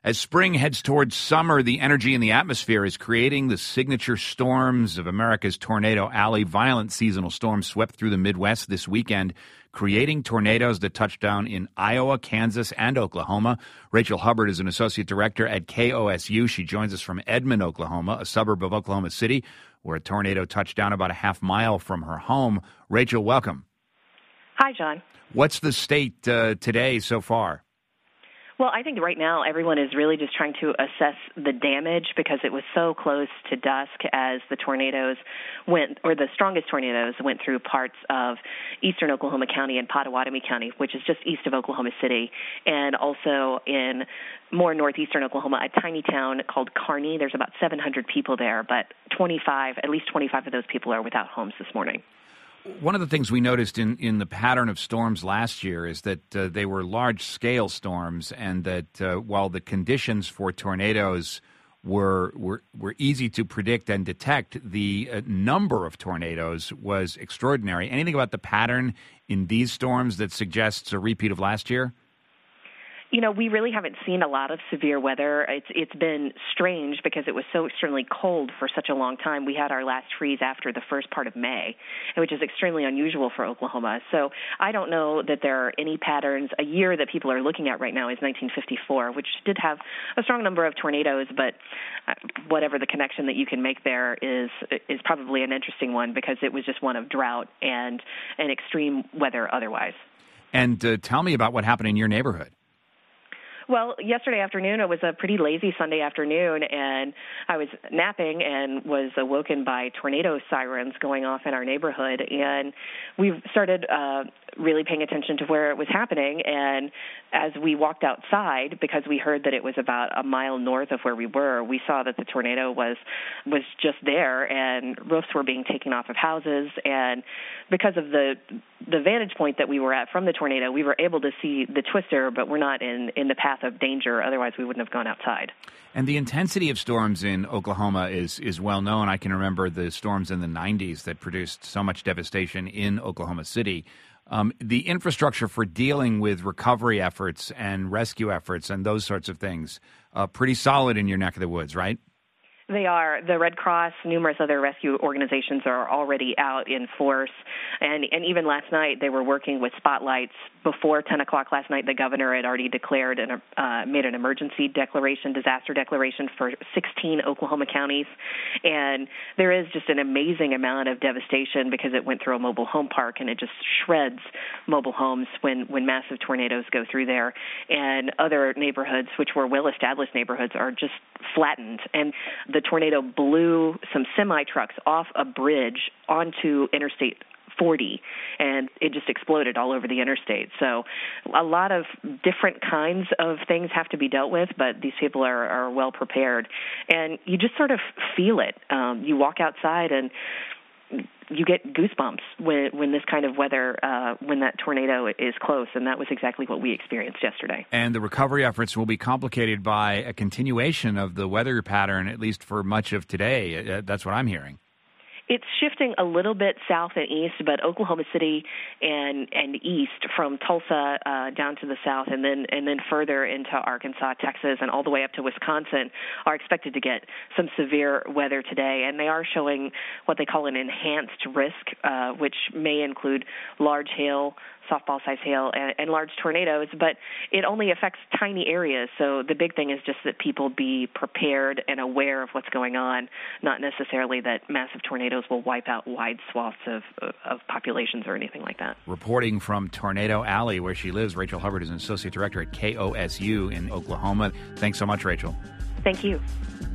As spring heads towards summer, the energy in the atmosphere is creating the signature storms of America's Tornado Alley. Violent seasonal storms swept through the Midwest this weekend, creating tornadoes that touched down in Iowa, Kansas, and Oklahoma. Rachel Hubbard is an associate director at KOSU. She joins us from Edmond, Oklahoma, a suburb of Oklahoma City, where a tornado touched down about a half mile from her home. Rachel, welcome. Hi, John. What's the state today so far? Well, I think right now everyone is really just trying to assess the damage because it was so close to dusk as the tornadoes went, or the strongest tornadoes went through parts of eastern Oklahoma County and Pottawatomie County, which is just east of Oklahoma City, and also in more northeastern Oklahoma, a tiny town called Kearney. There's about 700 people there, but at least 25 of those people are without homes this morning. One of the things we noticed in the pattern of storms last year is that they were large-scale storms, and that while the conditions for tornadoes were easy to predict and detect, the number of tornadoes was extraordinary. Anything about the pattern in these storms that suggests a repeat of last year? You know, we really haven't seen a lot of severe weather. It's been strange because it was so extremely cold for such a long time. We had our last freeze after the first part of May, which is extremely unusual for Oklahoma. So I don't know that there are any patterns. A year that people are looking at right now is 1954, which did have a strong number of tornadoes, but whatever the connection that you can make there is probably an interesting one because it was just one of drought and an extreme weather otherwise. And tell me about what happened in your neighborhood. Well, yesterday afternoon, it was a pretty lazy Sunday afternoon, and I was napping and was awoken by tornado sirens going off in our neighborhood, and we started really paying attention to where it was happening, and as we walked outside, because we heard that it was about a mile north of where we were, we saw that the tornado was just there, and roofs were being taken off of houses, and because of the vantage point that we were at from the tornado, we were able to see the twister, but we're not in the path of danger. Otherwise, we wouldn't have gone outside. And the intensity of storms in Oklahoma is well known. I can remember the storms in the 90s that produced so much devastation in Oklahoma City. The infrastructure for dealing with recovery efforts and rescue efforts and those sorts of things, pretty solid in your neck of the woods, right? They are. The Red Cross, numerous other rescue organizations are already out in force. And even last night, they were working with spotlights. Before 10 o'clock last night, the governor had already declared made an emergency declaration, disaster declaration for 16 Oklahoma counties. And there is just an amazing amount of devastation because it went through a mobile home park, and it just shreds mobile homes when massive tornadoes go through there. And other neighborhoods, which were well-established neighborhoods, are just flattened. And the tornado blew some semi-trucks off a bridge onto Interstate 40, and it just exploded all over the interstate. So a lot of different kinds of things have to be dealt with, but these people are well prepared. And you just sort of feel it. You walk outside and you get goosebumps when this kind of weather, when that tornado is close, and that was exactly what we experienced yesterday. And the recovery efforts will be complicated by a continuation of the weather pattern, at least for much of today. That's what I'm hearing. It's shifting a little bit south and east, but Oklahoma City and east from Tulsa down to the south and then further into Arkansas, Texas, and all the way up to Wisconsin are expected to get some severe weather today. And they are showing what they call an enhanced risk, which may include large hail, softball-sized hail, and large tornadoes, but it only affects tiny areas. So the big thing is just that people be prepared and aware of what's going on, not necessarily that massive tornadoes will wipe out wide swaths of populations or anything like that. Reporting from Tornado Alley, where she lives, Rachel Hubbard is an associate director at KOSU in Oklahoma. Thanks so much, Rachel. Thank you.